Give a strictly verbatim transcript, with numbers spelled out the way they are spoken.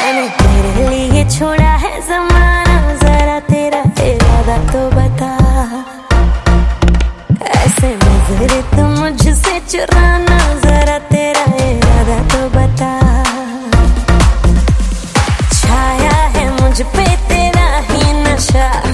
मैंने तेरे लिए छोड़ा है ज़माना, जरा तेरा इरादा तो बता। ऐसे नजर तुम मुझसे चुराना, जरा तेरा इरादा तो बता। छाया है मुझ पे तेरा ही नशा,